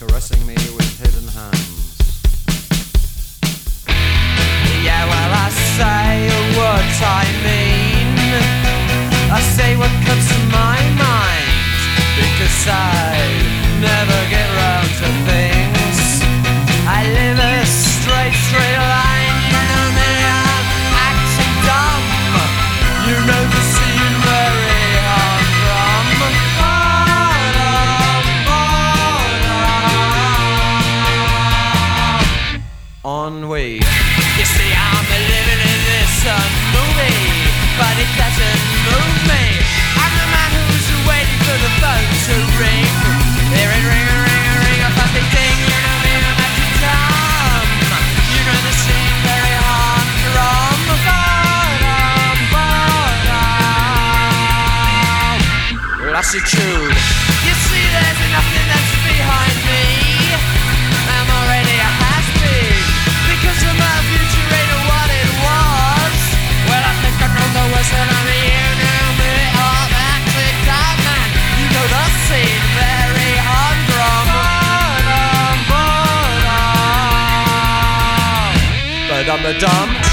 caressing me with hidden hands. Yeah, well, I say what I mean. I say what comes to my mind, because I never get round to things. I live a straight line. You know me, I'm acting dumb. You know the scene very hard from. Ennui. You see, I'm living in this movie, but it doesn't move me. I'm the man who's waiting for the phone to ring. There it ring, a fucking ding. You know me, I'm acting dumb. You know the scene very hard from. Lassitude. You see, there's nothing that's behind me. I'm already a has-been, because of my future ain't what it was. Well, I think I know the worst that I'm here now. Me up, acting dumb, man. You know the scene very humdrum. But I'm the dumb.